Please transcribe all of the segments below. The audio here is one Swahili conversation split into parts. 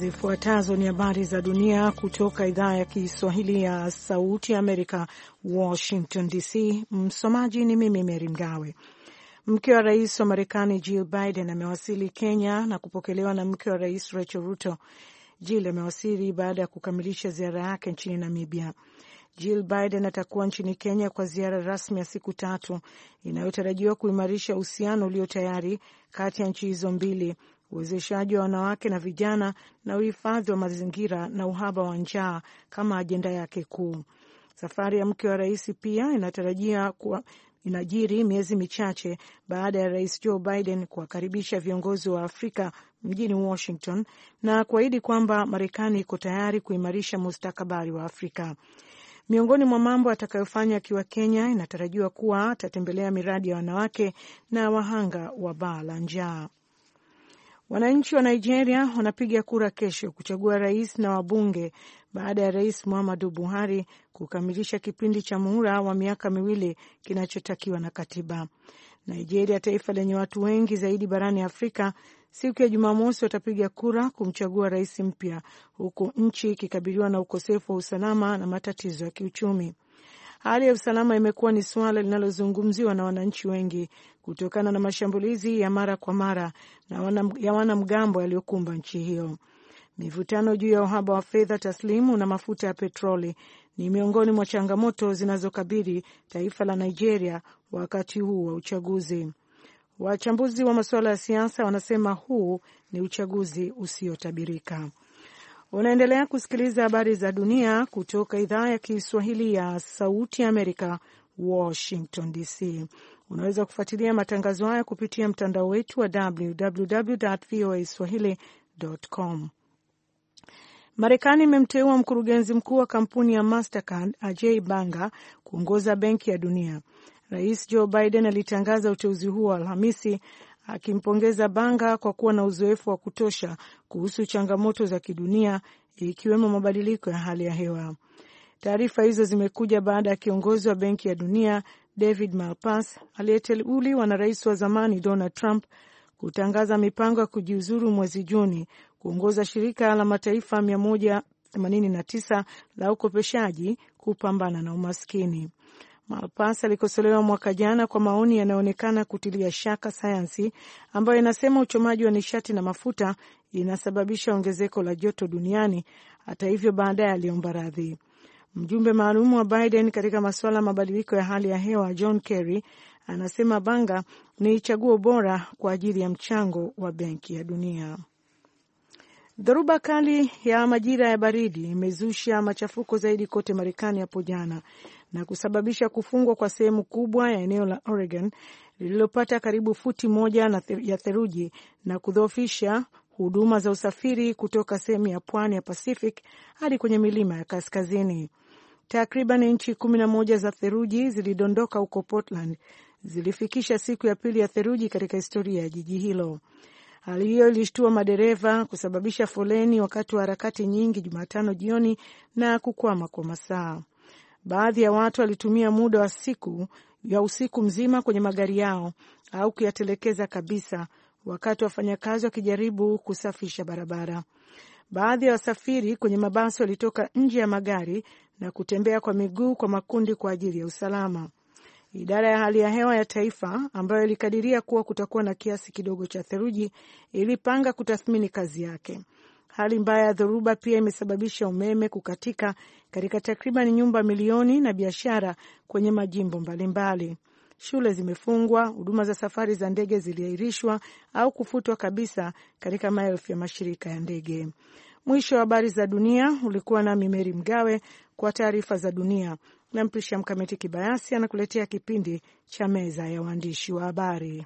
Zifuatazo ni habari za dunia kutoka idhaa ya Kiswahili ya Sauti ya Amerika, Washington DC. Msomaji ni mimi Mary Mgawe. Mke wa rais wa Marekani Jill Biden amewasili Kenya na kupokelewa na mke wa rais Rachel Ruto. Jill amewasili baada ya kukamilisha ziara yake nchini Namibia. Jill Biden atakuwa nchini Kenya kwa ziara rasmi ya siku 3 inayotarajiwa kuimarisha uhusiano ulio tayari kati ya nchi hizo mbili, uwezeshaji wa wanawake na vijana na uhifadhi wa mazingira na uhaba wa njaa kama ajenda yake kuu. Safari ya mke wa rais pia inatarajia kuwa inajiri miezi michache baada ya rais Joe Biden kuwakaribisha viongozi wa Afrika mjini Washington na kuahidi kwamba Marekani iko tayari kuimarisha mustakabali wa Afrika. Miongoni mwa mambo atakayofanya akiwa Kenya, inatarajiwa kuwa atatembelea miradi ya wanawake na wahanga wa baa la njaa. Wananchi wa Nigeria wanapiga kura kesho kuchagua rais na wabunge baada ya rais Muhammadu Buhari kukamilisha kipindi cha muhula wa miaka 2 kinachotakiwa na katiba. Nigeria, taifa lenye watu wengi zaidi barani Afrika, siku ya Jumamosi watapiga kura kumchagua rais mpya, huku nchi ikikabiliwa na ukosefu wa usalama na matatizo ya kiuchumi. Hali ya usalama imekuwa ni suala linalozungumziwa na wananchi wengi kutokana na mashambulizi ya mara kwa mara ya wanamgambo yaliyokumba nchi hiyo. Mivutano juu ya uhaba wa fedha taslimu na mafuta ya petroli ni miongoni mwa changamoto zinazokabili taifa la Nigeria wakati huu wa uchaguzi. Wachambuzi wa masuala ya siasa wanasema huu ni uchaguzi usiotabirika. Unaendelea kusikiliza habari za dunia kutoka idhaa ya Kiswahili ya Sauti ya Amerika, Washington DC. Unaweza kufuatilia matangazo haya kupitia mtandao wetu wa www.voaswahili.com. Marekani imemteua mkurugenzi mkuu wa kampuni ya Mastercard Ajay Banga kuongoza Benki ya Dunia. Rais Joe Biden alitangaza uteuzi huo Alhamisi, akimpongeza Banga kwa kuwa na uzoefu wa kutosha kuhusu changamoto za kidunia, ikiwemo mabadiliko ya hali ya hewa. Taarifa hizo zimekuja baada ya kiongozi wa Benki ya Dunia David Malpass aliyeteuliwa na rais wa zamani Donald Trump kutangaza mipango ya kujiuzuru mwezi Juni kuongoza shirika la mataifa 189 la ukopeshaji kupambana na umaskini. Malpass alikosolewa mwaka jana kwa maoni yanayoonekana kutilia shaka sayansi ambayo inasema uchomaji wa nishati na mafuta inasababisha ongezeko la joto duniani. Hata hivyo, baadaye aliomba radhi. Mjumbe maalum wa Biden katika masuala ya mabadiliko ya hali ya hewa John Kerry anasema Banga ni chaguo bora kwa ajili ya mchango wa Benki ya Dunia. Dhoruba kali ya majira ya baridi imezusha machafuko zaidi kote Marekani hapo jana na kusababisha kufungwa kwa sehemu kubwa ya eneo la Oregon lililopata karibu futi 1 ya theluji na kudhoofisha huduma za usafiri kutoka sehemu ya pwani ya Pacific hadi kwenye milima ya kaskazini. Takriban inchi 11 za theluji zilidondoka huko Portland, zilifikisha siku ya pili ya theluji katika historia ya jiji hilo. Hali hiyo ilishtua madereva, kusababisha foleni wakati wa harakati nyingi Jumatano jioni na kukwama kwa masaa. Baadhi ya watu walitumia muda wa usiku mzima kwenye magari yao au kuyatelekeza kabisa wakati wafanyakazi wakijaribu kusafisha barabara. Baadhi ya wasafiri kwenye mabasi walitoka nje ya magari na kutembea kwa miguu kwa makundi kwa ajili ya usalama. Idara ya hali ya hewa ya taifa, ambayo ilikadiria kuwa kutakuwa na kiasi kidogo cha theluji, ilipanga kutathmini kazi yake. Hali mbaya ya dhoruba pia imesababisha umeme kukatika katika takriban nyumba milioni na biashara kwenye majimbo mbalimbali. Shule zimefungwa, huduma za safari za ndege ziliahirishwa au kufutwa kabisa katika maelfu ya mashirika ya ndege. Mwisho wa habari za dunia. Ulikuwa nami Mary Mgawe kwa taarifa za dunia, na mpisha Mkamiti Kibayasi anakuletea kipindi cha meza ya waandishi wa habari.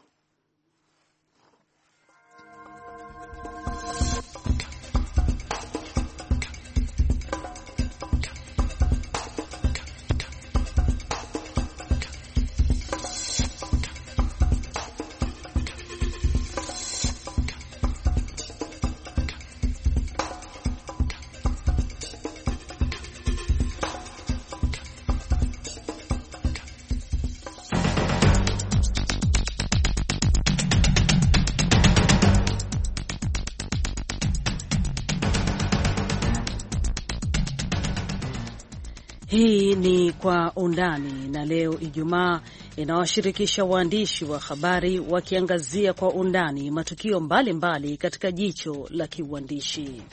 Hii ni Kwa Undani, na leo Ijumaa inawashirikisha waandishi wa habari wakiangazia kwa undani matukio mbalimbali katika jicho la kiuandishi.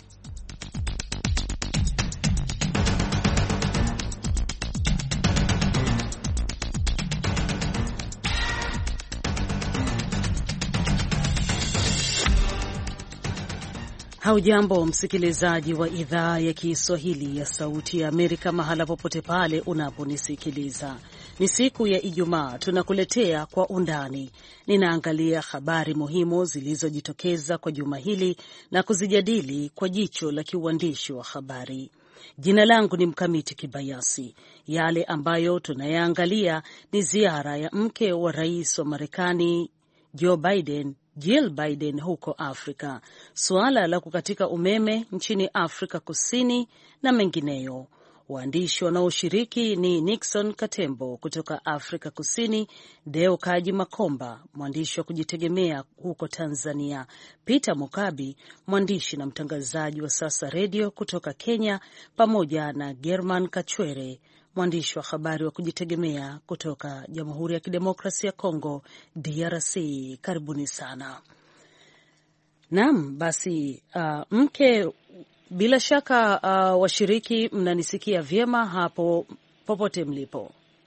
Haujambo msikilizaji wa idhaa ya Kiswahili ya Sauti ya Amerika mahala popote pale unaponisikiliza. Ni siku ya Ijumaa, tunakuletea Kwa Undani. Ninaangalia habari muhimu zilizojitokeza kwa juma hili na kuzijadili kwa jicho la kiuandishi wa habari. Jina langu ni Mkamiti Kibayasi. Yale ambayo tunayaangalia ni ziara ya mke wa rais wa Marekani Jill Biden huko Afrika, suala la kukatika umeme nchini Afrika Kusini na mengineyo. Waandishi wanaoshiriki ni Nixon Katembo kutoka Afrika Kusini, Deo Kaji Makomba, mwandishi wa kujitegemea huko Tanzania, Peter Mukabi, mwandishi na mtangazaji wa Sasa Radio kutoka Kenya, pamoja na German Kachwere, mwandishi wa habari wa kujitegemea kutoka Jamhuri ya Kidemokrasia ya Kongo, DRC. Karibuni sana. Naam, basi mke, bila shaka washiriki mnanisikia vyema hapo popote mlipo?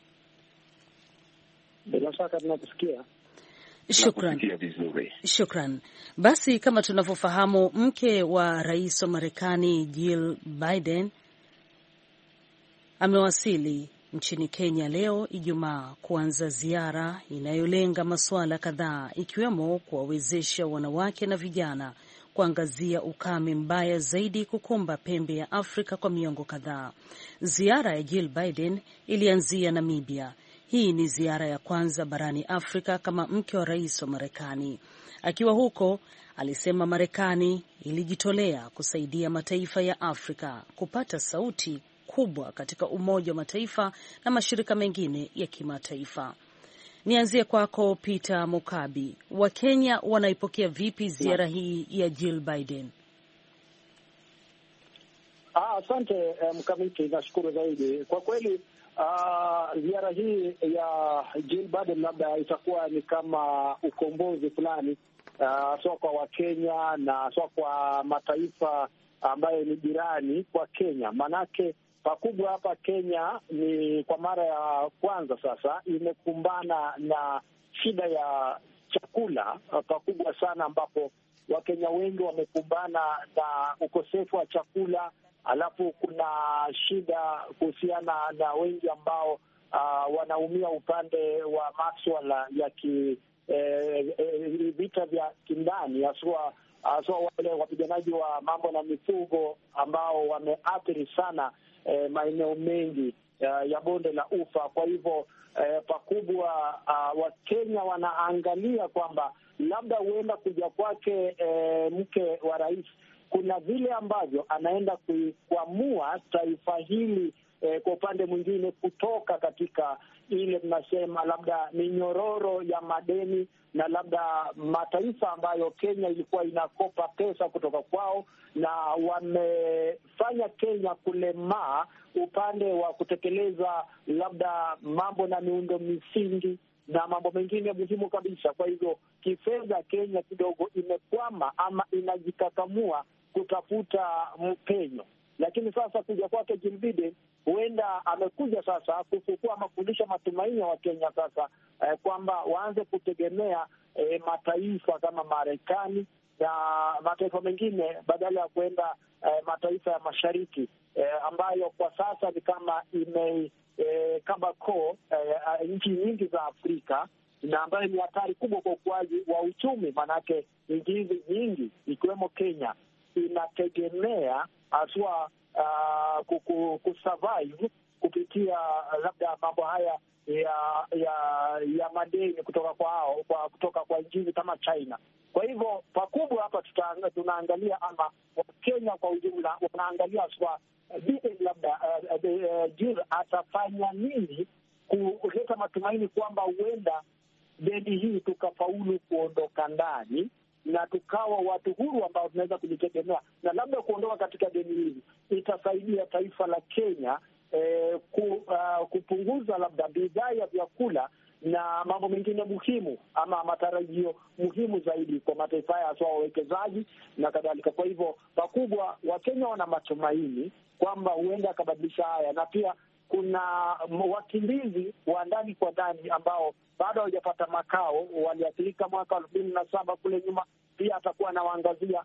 Bila shaka tunakusikia. Shukran. Basi kama tunavyofahamu, mke wa rais wa Marekani Jill Biden amewasili nchini Kenya leo Ijumaa kuanza ziara inayolenga masuala kadhaa, ikiwemo kuwawezesha wanawake na vijana kuangazia ukame mbaya zaidi kukumba pembe ya Afrika kwa miongo kadhaa. Ziara ya Jill Biden ilianzia Namibia. Hii ni ziara ya kwanza barani Afrika kama mke wa rais wa Marekani. Akiwa huko, alisema Marekani ilijitolea kusaidia mataifa ya Afrika kupata sauti kubwa katika Umoja wa Mataifa na mashirika mengine ya kimataifa. Nianzie kwako Peter Mukabi. Wa Kenya wanaipokea vipi ziara hii ya Jill Biden? Asante Mkamiti, nashukuru zaidi. Kwa kweli ziara hii ya Jill Biden labda itakuwa ni kama ukombozi fulani, sio kwa Wakenya na sio kwa mataifa ambayo ni jirani kwa Kenya. Manake pakubwa hapa Kenya ni kwa mara ya kwanza sasa imekumbana na shida ya chakula pakubwa sana, ambapo Wakenya wengi wamekumbana na ukosefu wa chakula. Alafu kuna shida kuhusiana na wengi ambao wanaumia upande wa masuala ya vita vya kindani, haswa wale wapiganaji wa mambo na mifugo ambao wameathiri sana maeneo mengi ya bonde la Ufa. Kwa hivyo pakubwa Wakenya wanaangalia kwamba labda huenda kuja kwake mke wa rais kuna vile ambavyo anaenda kuamua taifa hili kwa upande mwingine kutoka katika ile tunasema labda minyororo ya madeni na labda mataifa ambayo Kenya ilikuwa inakopa pesa kutoka kwao, na wamefanya Kenya kulemaa upande wa kutekeleza labda mambo na miundo misingi na mambo mengine muhimu kabisa. Kwa hivyo kifedha Kenya kidogo imekwama ama inajikakamua kutafuta mpenyo. Lakini sasa kuja kwake Jill Biden huenda amekuja sasa kufufua ama kurudisha matumaini ya Wakenya sasa kwamba waanze kutegemea mataifa kama Marekani na mataifa mengine badala ya kwenda mataifa ya mashariki ambayo kwa sasa ni kama kama nchi nyingi za Afrika, na ambayo ni hatari kubwa kwa ukuaji wa uchumi. Manake nchi hizi nyingi ikiwemo Kenya inategemea haswa kusurvive kupitia labda mambo haya ya madeni kutoka kwa nchi kama China. Kwa hivyo pakubwa hapa tunaangalia ama Wakenya kwa ujumla wanaangalia haswa labda Jill atafanya nini kuleta matumaini kwamba huenda deni hii tukafaulu kuondoka ndani na tukawa watu huru ambao tunaweza kujitegemea, na labda kuondoka katika deni hili itasaidia taifa la Kenya kupunguza labda bidhaa ya vyakula na mambo mengine muhimu ama matarajio muhimu zaidi kwa mataifa haya, hasa wawekezaji na kadhalika. Kwa hivyo pakubwa, Wakenya wana matumaini kwamba huenda akabadilisha haya, na pia kuna wakimbizi wa ndani kwa ndani ambao bado hawajapata makao, waliathirika mwaka 2007 kule nyuma. Pia atakuwa anawaangazia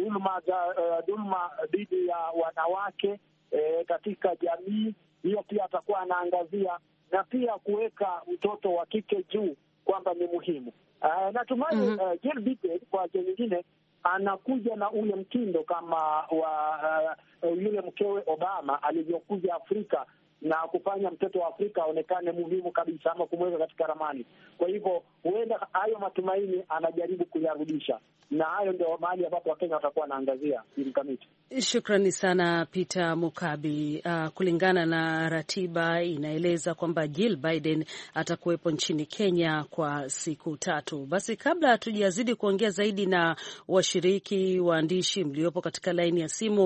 dhuluma dhidi ya wanawake katika jamii, hiyo pia atakuwa anaangazia, na pia kuweka mtoto wa kike juu kwamba ni muhimu. Natumai Jill Biden kwa njia nyingine anakuja na ule mtindo kama wa yule mkewe Obama alivyokuja Afrika na kufanya mtoto wa Afrika aonekane muhimu kabisa ama kumweka katika ramani. Kwa hivyo huenda hayo matumaini anajaribu kuyarudisha, na hayo ndio mahali ambapo Wakenya watakuwa wanaangazia mkamiti. Shukrani sana Peter Mukabi. Kulingana na ratiba inaeleza kwamba Jill Biden atakuwepo nchini Kenya kwa siku 3. Basi kabla hatujazidi kuongea zaidi na washiriki waandishi mliopo katika laini ya simu,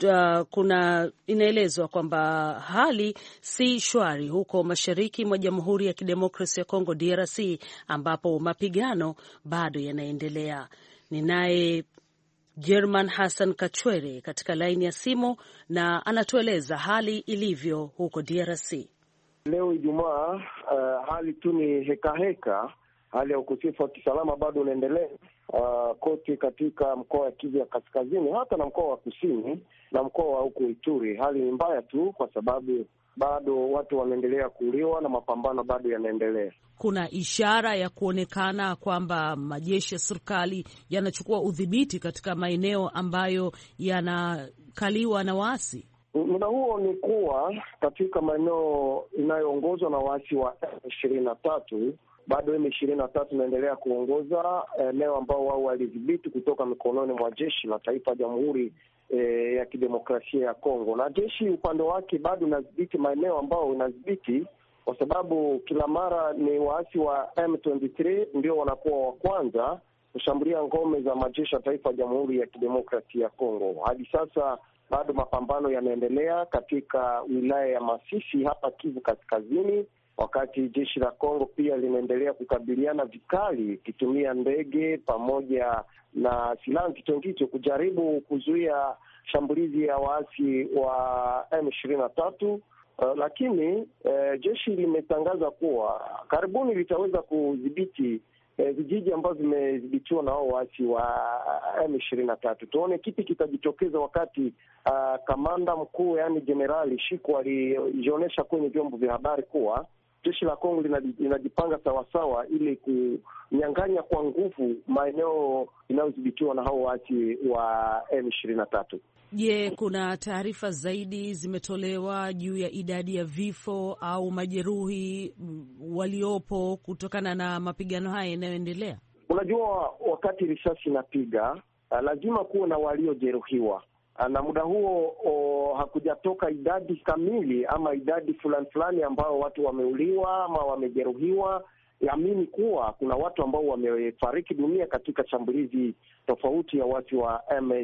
kuna inaelezwa kwamba hali si shwari huko mashariki mwa Jamhuri ya Kidemokrasia ya Kongo DRC, ambapo mapigano bado yanaendelea. Ninaye German Hassan Kachwere katika laini ya simu na anatueleza hali ilivyo huko DRC. Leo Ijumaa, hali tu ni heka. Hali ya ukosefu wa kisalama bado unaendelea kote katika mkoa wa Kivu ya Kaskazini, hata na mkoa wa Kusini na mkoa wa huko Ituri. Hali ni mbaya tu kwa sababu bado watu wanaendelea kuuliwa na mapambano bado yanaendelea. Kuna ishara ya kuonekana kwamba majeshi ya serikali yanachukua udhibiti katika maeneo ambayo yanakaliwa na waasi. Muda huo ni kuwa katika maeneo inayoongozwa na waasi wa M23, bado M23 inaendelea kuongoza eneo ambao wao walidhibiti kutoka mikononi mwa jeshi la taifa ya Jamhuri ya Kidemokrasia ya Kongo, na jeshi upande wake bado inadhibiti maeneo ambao inadhibiti, kwa sababu kila mara ni waasi wa M23 ndio wanakuwa wa kwanza kushambulia ngome za majeshi ya taifa ya Jamhuri ya Kidemokrasia ya Kongo. Hadi sasa bado mapambano yanaendelea katika wilaya ya Masisi hapa Kivu Kaskazini, wakati jeshi la Kongo pia linaendelea kukabiliana vikali ikitumia ndege pamoja na silaha nzito kujaribu kuzuia shambulizi ya waasi wa M23. Lakini jeshi limetangaza kuwa karibuni litaweza kudhibiti vijiji ambavyo vimedhibitiwa na hao waasi wa M23. Tuone kipi kitajitokeza wakati kamanda mkuu, yani Jenerali Shiko, alijionyesha kwenye vyombo vya habari kuwa jeshi la Kongo linajipanga sawasawa ili kunyang'anya kwa nguvu maeneo inayodhibitiwa na hao waasi wa M23. Je, kuna taarifa zaidi zimetolewa juu ya idadi ya vifo au majeruhi waliopo kutokana na mapigano haya yanayoendelea? Unajua, wakati risasi inapiga lazima kuwe na waliojeruhiwa, na muda huo hakujatoka idadi kamili ama idadi fulani ambao watu wameuliwa ama wamejeruhiwa. Yaamini kuwa kuna watu ambao wamefariki dunia katika shambulizi tofauti ya watu wa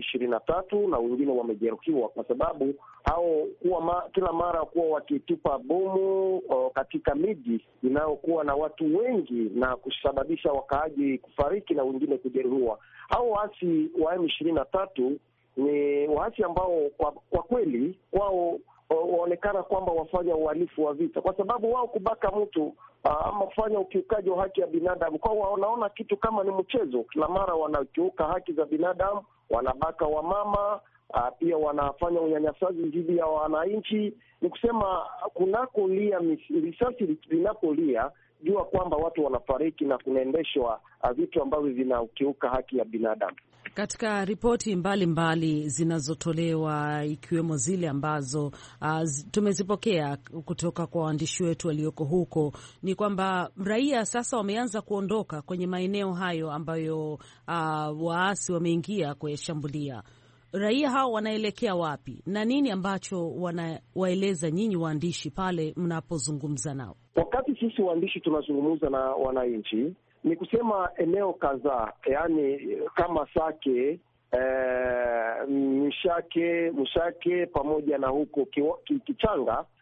M23 na wengine wamejeruhiwa, kwa sababu hao kila mara kuwa wakitupa bomu katika miji inayokuwa na watu wengi na kusababisha wakaaji kufariki na wengine kujeruhiwa. Hao waasi wa M23 ni waasi ambao kwa kweli wao waonekana kwamba wafanya uhalifu wa vita, kwa sababu wao kubaka mtu ama kufanya ukiukaji wa haki ya binadamu kwao wanaona kitu kama ni mchezo. Kila mara wanakiuka haki za binadamu, wanabaka wamama, pia wanafanya unyanyasaji dhidi ya wananchi. Ni kusema kunakolia risasi linapolia, jua kwamba watu wanafariki na kunaendeshwa vitu ambavyo vinakiuka haki ya binadamu. Katika ripoti mbalimbali zinazotolewa ikiwemo zile ambazo tumezipokea kutoka kwa waandishi wetu walioko huko, ni kwamba raia sasa wameanza kuondoka kwenye maeneo hayo ambayo waasi wameingia kuyashambulia. Raia hao wanaelekea wapi na nini ambacho wanawaeleza nyinyi waandishi pale mnapozungumza nao? Wakati sisi waandishi tunazungumza na wananchi, ni kusema eneo kadhaa, yaani kama Sake, Mshake pamoja na huko Kichanga,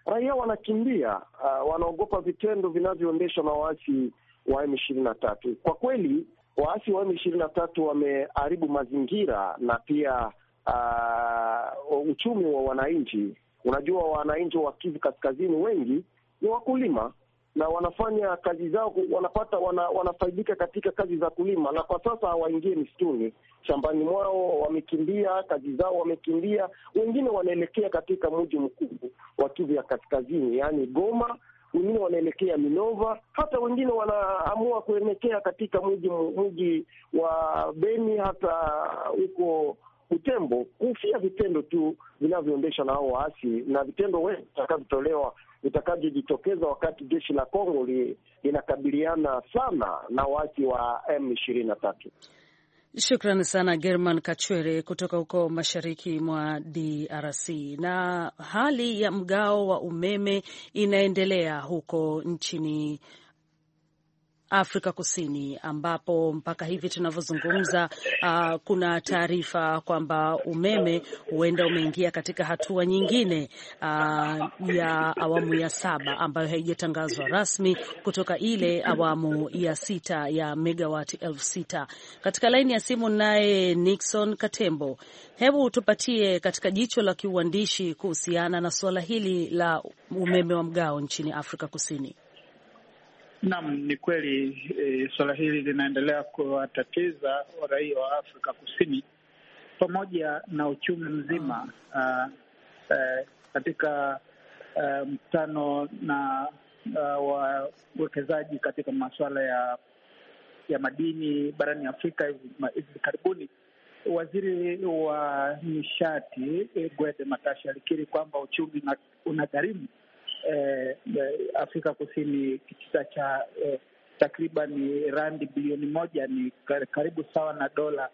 raia wanakimbia, wanaogopa vitendo vinavyoendeshwa na waasi wa M23. Kwa kweli waasi wa M23 wameharibu mazingira na pia uchumi wa wananchi. Unajua, wananchi wa Kivu Kaskazini wengi ni wakulima na wanafanya kazi zao, wanafaidika katika kazi za kulima, na kwa sasa hawaingie msituni. Shambani mwao wamekimbia, kazi zao wamekimbia. Wengine wanaelekea katika mji mkuu wa Kivu ya Kaskazini, yaani Goma, wengine wanaelekea Minova, hata wengine wanaamua kuelekea katika mji wa Beni, hata huko Butembo, kufia vitendo tu vinavyoendeshwa na hao waasi, na vitendo wengi vitakavyotolewa vitakavyojitokeza wakati jeshi la Kongo linakabiliana sana na waasi wa M23. Shukrani sana German Kachwere kutoka huko mashariki mwa DRC. Na hali ya mgao wa umeme inaendelea huko nchini Afrika Kusini, ambapo mpaka hivi tunavyozungumza kuna taarifa kwamba umeme huenda umeingia katika hatua nyingine ya awamu ya 7 ambayo haijatangazwa rasmi kutoka ile awamu ya 6 ya megawati 6,000. Katika laini ya simu naye Nixon Katembo, hebu tupatie katika jicho la kiuandishi kuhusiana na suala hili la umeme wa mgao nchini Afrika Kusini. Naam, ni kweli suala hili linaendelea kuwatatiza raia wa Afrika Kusini pamoja na uchumi mzima. Katika mkutano na wawekezaji katika masuala ya madini barani Afrika hivi karibuni, waziri wa nishati Gwede Mantashe alikiri kwamba uchumi unagharimu Afrika Kusini kitita cha takriban randi bilioni 1, ni karibu sawa na dola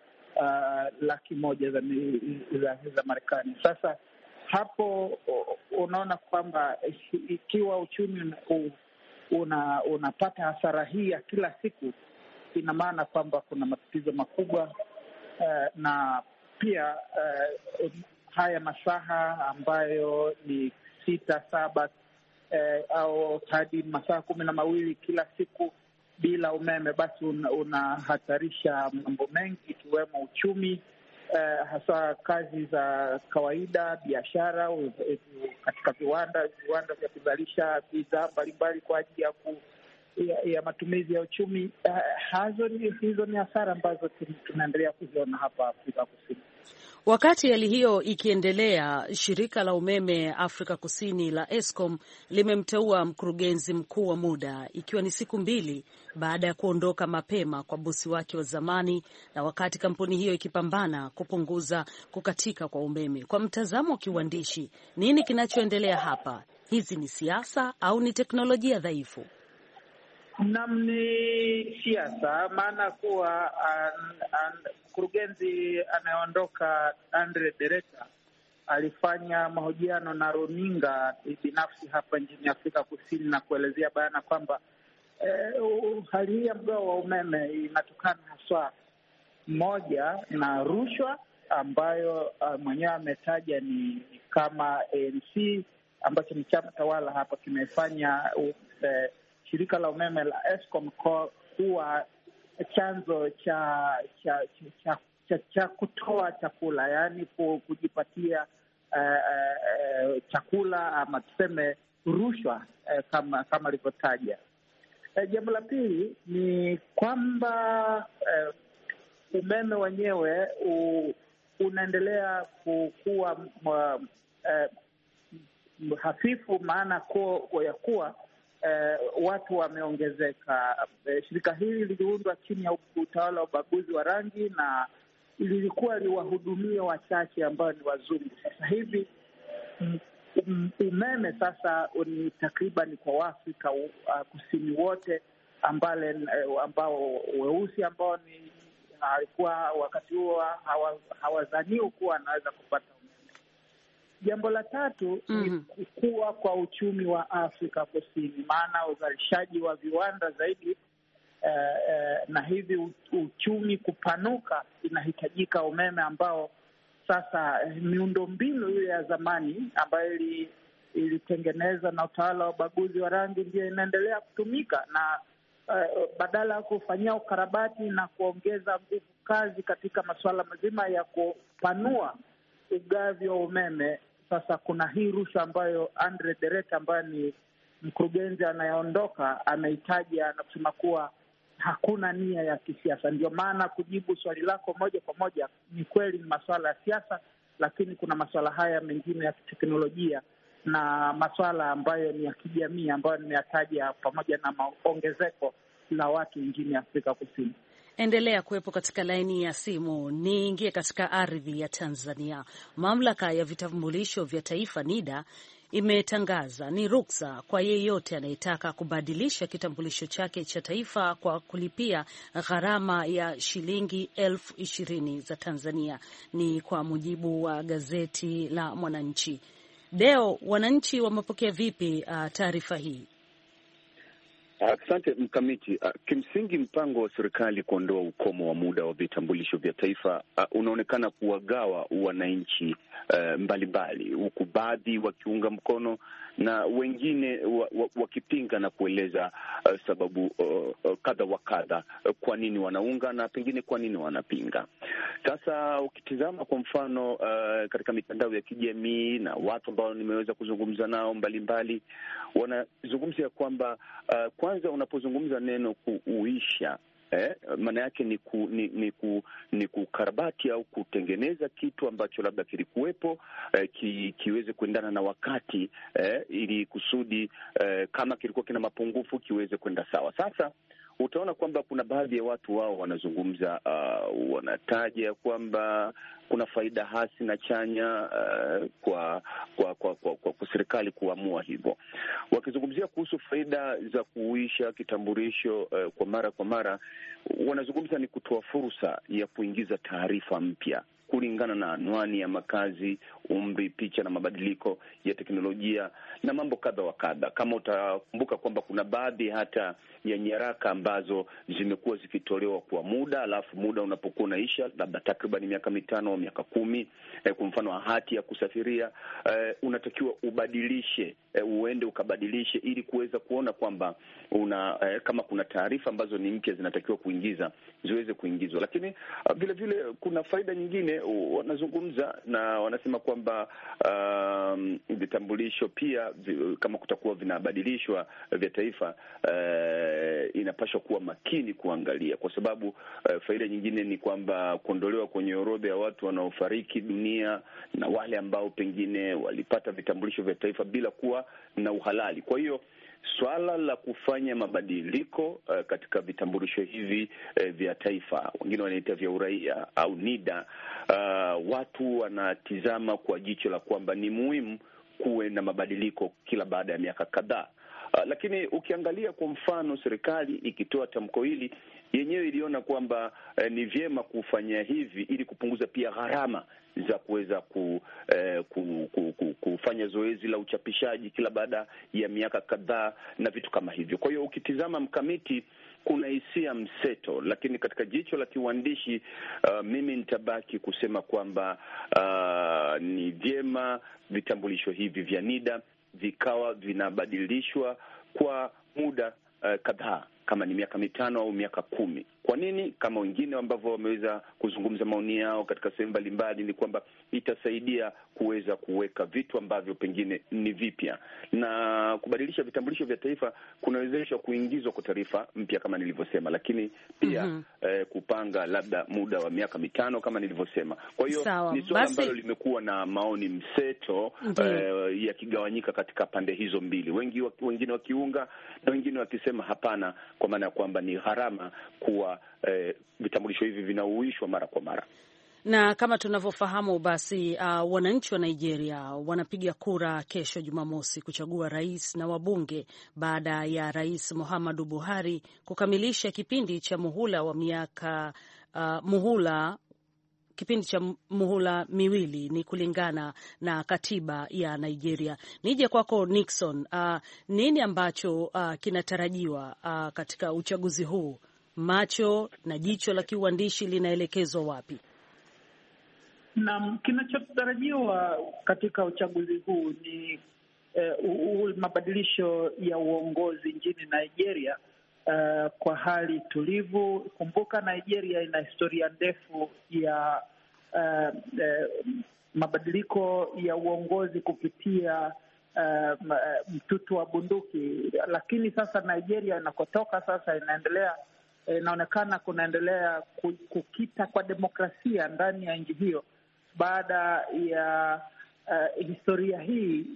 100,000 za Marekani. Sasa hapo unaona kwamba ikiwa uchumi unapata hasara hii ya kila siku, ina maana kwamba kuna matatizo makubwa, na pia haya masaha ambayo ni 6-7 au hadi masaa 12 kila siku bila umeme, basi unahatarisha mambo mengi ikiwemo uchumi, hasa kazi za kawaida, biashara katika viwanda vya kuzalisha bidhaa mbalimbali kwa ajili ya matumizi ya uchumi. Hizo ni hasara ambazo tunaendelea kuziona hapa Afrika Kusini. Wakati hali hiyo ikiendelea, shirika la umeme Afrika Kusini la Eskom limemteua mkurugenzi mkuu wa muda, ikiwa ni siku 2 baada ya kuondoka mapema kwa bosi wake wa zamani, na wakati kampuni hiyo ikipambana kupunguza kukatika kwa umeme. Kwa mtazamo wa kiuandishi, nini kinachoendelea hapa? Hizi ni siasa au ni teknolojia dhaifu? Naam, ni siasa, maana kuwa mkurugenzi anayeondoka Andre Dereta alifanya mahojiano na runinga binafsi hapa nchini Afrika Kusini na kuelezea bayana kwamba hali hii ya mgao wa umeme inatokana haswa moja na rushwa ambayo mwenyewe ametaja ni kama ANC ambacho ni chama tawala hapa kimefanya shirika la umeme la Eskom kuwa chanzo cha kutoa chakula, yaani kujipatia chakula, ama tuseme rushwa, kama alivyotaja. Jambo la pili ni kwamba umeme wenyewe unaendelea kuwa hafifu, maana ya kuwa watu wameongezeka. Shirika hili liliundwa chini ya utawala wa ubaguzi wa rangi na lilikuwa liwahudumia wachache ambao ni wazungu. Sasa hivi umeme sasa ni takriban kwa Waafrika Kusini wote, ambao weusi ambao ni alikuwa wakati huo hawazaniwa kuwa anaweza kupata umeme. Jambo la tatu ni kukua kwa uchumi wa Afrika Kusini, maana uzalishaji wa viwanda zaidi na hivi uchumi kupanuka, inahitajika umeme ambao sasa miundombinu ile ya zamani ambayo ilitengeneza na utawala wa ubaguzi wa rangi ndio inaendelea kutumika, na badala ya kufanyia ukarabati na kuongeza nguvu kazi katika masuala mazima ya kupanua ugavi wa umeme, sasa kuna hii rushwa ambayo Andre Derek ambaye ni mkurugenzi anayeondoka ameitaja na kusema kuwa hakuna nia ya kisiasa. Ndio maana kujibu swali lako moja kwa moja, ni kweli ni masuala ya siasa, lakini kuna masuala haya mengine ya kiteknolojia na masuala ambayo ni ya kijamii ambayo nimeyataja, pamoja na ongezeko la watu nchini Afrika Kusini. Endelea kuwepo katika laini ya simu. Niingie katika ardhi ya Tanzania. Mamlaka ya vitambulisho vya taifa NIDA imetangaza ni ruksa kwa yeyote anayetaka kubadilisha kitambulisho chake cha taifa kwa kulipia gharama ya shilingi 20,000 za Tanzania. Ni kwa mujibu wa gazeti la Mwananchi. Deo, wananchi wamepokea vipi taarifa hii? Asante Mkamiti. Kimsingi mpango wa serikali kuondoa ukomo wa muda wa vitambulisho vya taifa unaonekana kuwagawa wananchi mbalimbali, huku baadhi wakiunga mkono na wengine wakipinga na kueleza sababu kadha wa kadha kwa nini wanaunga na pengine kwa nini wanapinga. Sasa ukitizama kwa mfano katika mitandao ya kijamii na watu ambao nimeweza kuzungumza nao mbalimbali, wanazungumzia kwamba kwanza unapozungumza neno kuuisha, maana yake ni kukarabati au kutengeneza kitu ambacho labda kilikuwepo, kiweze kuendana na wakati, ili kusudi kama kilikuwa kina mapungufu kiweze kwenda sawa. Sasa utaona kwamba kuna baadhi ya watu wao wanazungumza, wanataja kwamba kuna faida hasi na chanya kwa serikali kuamua hivyo. Wakizungumzia kuhusu faida za kuuisha kitambulisho kwa mara, wanazungumza ni kutoa fursa ya kuingiza taarifa mpya kulingana na anwani ya makazi, umri, picha na mabadiliko ya teknolojia na mambo kadha wa kadha. Kama utakumbuka kwamba kuna baadhi hata ya nyaraka ambazo zimekuwa zikitolewa kwa muda, alafu muda unapokuwa unaisha, labda takriban miaka 5 au miaka 10, kwa mfano hati ya kusafiria, unatakiwa ubadilishe, uende ukabadilishe ili kuweza kuona kwamba kama kuna taarifa ambazo ni mpya zinatakiwa kuingiza ziweze kuingizwa. Lakini vile vile kuna faida nyingine wanazungumza, na wanasema kwamba vitambulisho pia kama kutakuwa vinabadilishwa vya taifa, inapaswa kuwa makini kuangalia, kwa sababu faida nyingine ni kwamba kuondolewa kwenye orodha ya watu wanaofariki dunia na wale ambao pengine walipata vitambulisho vya taifa bila kuwa na uhalali. Kwa hiyo swala la kufanya mabadiliko katika vitambulisho hivi vya taifa, wengine wanaita vya uraia au NIDA, watu wanatizama kwa jicho la kwamba ni muhimu kuwe na mabadiliko kila baada ya miaka kadhaa. Lakini ukiangalia kwa mfano, serikali ikitoa tamko hili yenyewe iliona kwamba ni vyema kufanya hivi ili kupunguza pia gharama za kuweza kufanya zoezi la uchapishaji kila baada ya miaka kadhaa na vitu kama hivyo. Kwa hiyo ukitizama Mkamiti, kuna hisia mseto, lakini katika jicho la kiuandishi mimi nitabaki kusema kwamba ni vyema vitambulisho hivi vya NIDA vikawa vinabadilishwa kwa muda kadhaa, kama ni miaka 5 au miaka 10. Kwa nini? Kama wengine ambavyo wameweza kuzungumza maoni yao katika sehemu mbalimbali, ni kwamba itasaidia kuweza kuweka vitu ambavyo pengine ni vipya, na kubadilisha vitambulisho vya taifa kunawezesha kuingizwa kwa taarifa mpya kama nilivyosema, lakini pia kupanga labda muda wa miaka 5 kama nilivyosema. Kwa hiyo ni swala ambalo limekuwa na maoni mseto, yakigawanyika katika pande hizo mbili, wengine wakiunga na wengine wakisema hapana, kwa maana ya kwamba ni gharama kuwa vitambulisho hivi vinauishwa mara kwa mara. Na kama tunavyofahamu basi, wananchi wa Nigeria wanapiga kura kesho Jumamosi kuchagua rais na wabunge baada ya Rais Muhammadu Buhari kukamilisha kipindi cha muhula wa miaka kipindi cha muhula miwili, ni kulingana na katiba ya Nigeria. Nije kwako Nixon, nini ambacho kinatarajiwa katika uchaguzi huu? Macho na jicho la kiuandishi linaelekezwa wapi? Na kinachotarajiwa katika uchaguzi huu ni mabadilisho ya uongozi nchini Nigeria kwa hali tulivu. Kumbuka Nigeria ina historia ndefu ya mabadiliko ya uongozi kupitia mtutu wa bunduki, lakini sasa Nigeria inakotoka sasa inaonekana kunaendelea kukita kwa demokrasia ndani ya nchi hiyo baada ya historia hii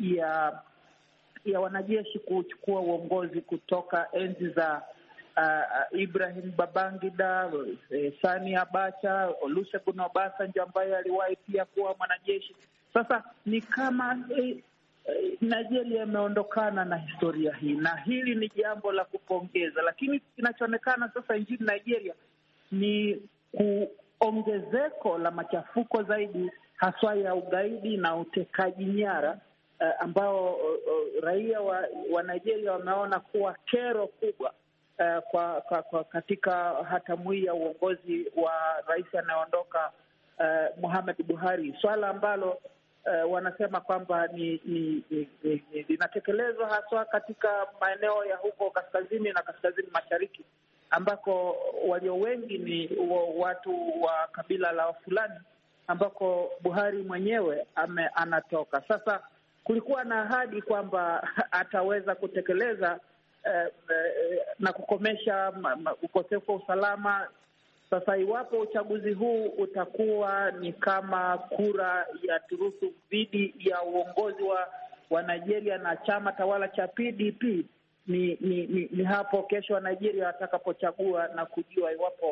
ya wanajeshi kuchukua uongozi kutoka enzi za Ibrahim Babangida, Sani Abacha, Olusegun Obasanjo ambaye aliwahi pia kuwa mwanajeshi. Sasa ni kama Nigeria imeondokana na historia hii, na hili ni jambo la kupongeza. Lakini kinachoonekana sasa nchini Nigeria ni kuongezeko la machafuko zaidi, haswa ya ugaidi na utekaji nyara, ambao raia wa Nigeria wameona kuwa kero kubwa kwa katika hatamu hii ya uongozi wa rais anayeondoka Muhammad Buhari, swala ambalo wanasema kwamba linatekelezwa haswa katika maeneo ya huko kaskazini na kaskazini mashariki, ambako walio wengi ni watu wa kabila la Fulani, ambako Buhari mwenyewe anatoka. Sasa kulikuwa na ahadi kwamba ataweza kutekeleza na kukomesha ukosefu wa usalama. Sasa iwapo uchaguzi huu utakuwa ni kama kura ya turufu dhidi ya uongozi wa Nigeria na chama tawala cha PDP, ni hapo kesho wa Nigeria watakapochagua na kujua iwapo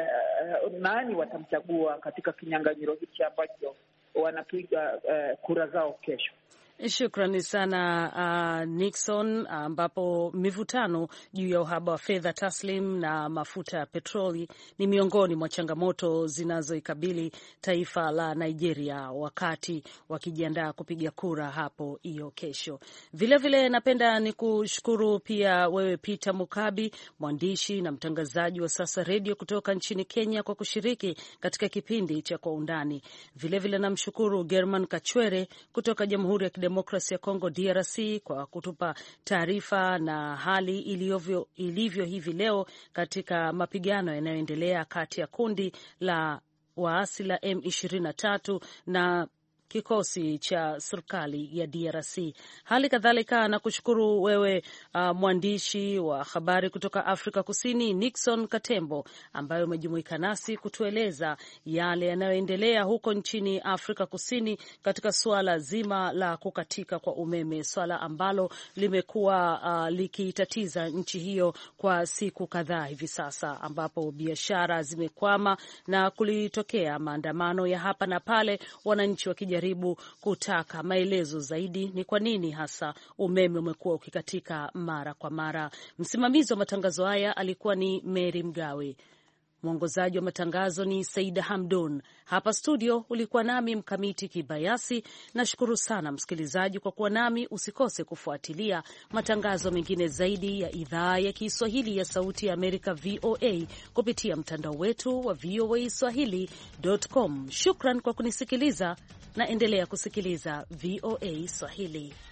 nani watamchagua katika kinyang'anyiro hichi ambacho wanapiga kura zao kesho. Shukrani sana Nixon, ambapo mivutano juu ya uhaba wa fedha taslim na mafuta ya petroli ni miongoni mwa changamoto zinazoikabili taifa la Nigeria wakati wakijiandaa kupiga kura hapo hiyo kesho. Vilevile napenda ni kushukuru pia wewe Peter Mukabi, mwandishi na mtangazaji wa Sasa Radio kutoka nchini Kenya, kwa kushiriki katika kipindi cha Kwa Undani. Vilevile namshukuru German Kachwere kutoka Jamhuri ya Demokrasia ya Kongo DRC kwa kutupa taarifa na hali ilivyo hivi leo katika mapigano yanayoendelea kati ya kundi la waasi la M23 na kikosi cha serikali ya DRC. Hali kadhalika na kushukuru wewe mwandishi wa habari kutoka Afrika Kusini Nixon Katembo, ambaye umejumuika nasi kutueleza yale yanayoendelea huko nchini Afrika Kusini katika suala zima la kukatika kwa umeme, swala ambalo limekuwa likitatiza nchi hiyo kwa siku kadhaa hivi sasa, ambapo biashara zimekwama na kulitokea maandamano ya hapa na pale, wananchi wakijaribu kutaka maelezo zaidi ni kwa nini hasa umeme umekuwa ukikatika mara kwa mara. Msimamizi wa matangazo haya alikuwa ni Mary Mgawe. Mwongozaji wa matangazo ni Saida Hamdun. Hapa studio ulikuwa nami Mkamiti Kibayasi. Nashukuru sana msikilizaji kwa kuwa nami. Usikose kufuatilia matangazo mengine zaidi ya idhaa ya Kiswahili ya Sauti ya Amerika VOA kupitia mtandao wetu wa voaswahili.com. Shukran kwa kunisikiliza na endelea kusikiliza VOA Swahili.